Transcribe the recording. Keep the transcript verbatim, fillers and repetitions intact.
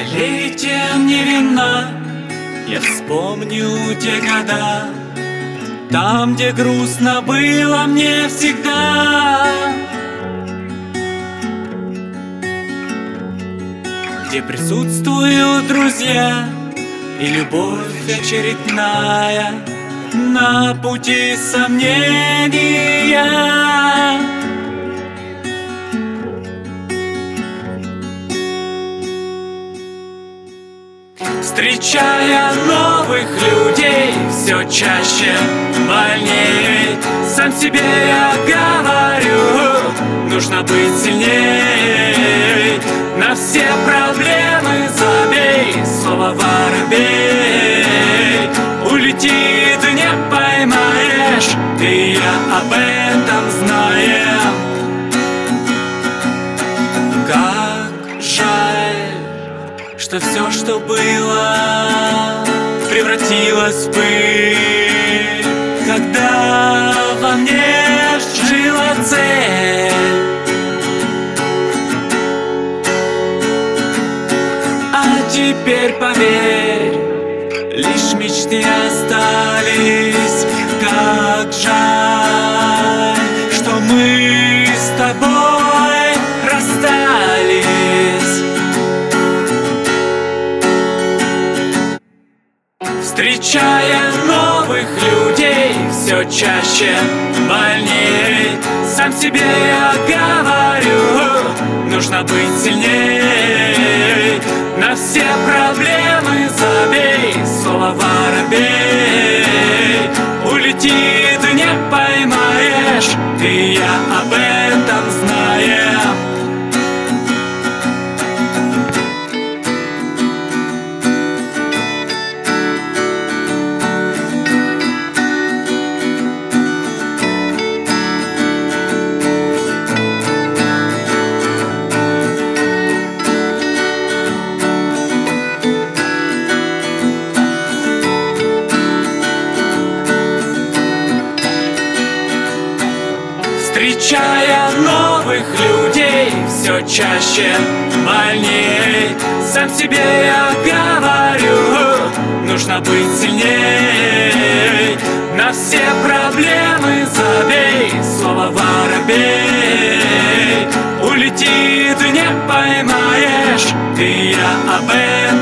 Сожалеете невинно, я вспомню те года, там, где грустно было мне всегда, где присутствуют друзья и любовь очередная на пути сомнения. Встречая новых людей, все чаще больней. Сам себе я говорю, нужно быть сильней. На все проблемы забей, слово воробей улетит, не поймаешь, и я об этом знаю. Как жаль, что все, что было, превратилось в пыль, когда во мне жила цель. А теперь поверь, лишь мечты остались. Как жаль, что мы с тобой расстались. Встречая новых людей, все чаще больней. Сам себе я говорю, нужно быть сильней. На все проблемы забей, слово воробей улетит, не поймаешь, и я об этом знаю. Встречая новых людей, все чаще больней. Сам себе я говорю, нужно быть сильней. На все проблемы забей, слово воробей улетит, не поймаешь, и я об этом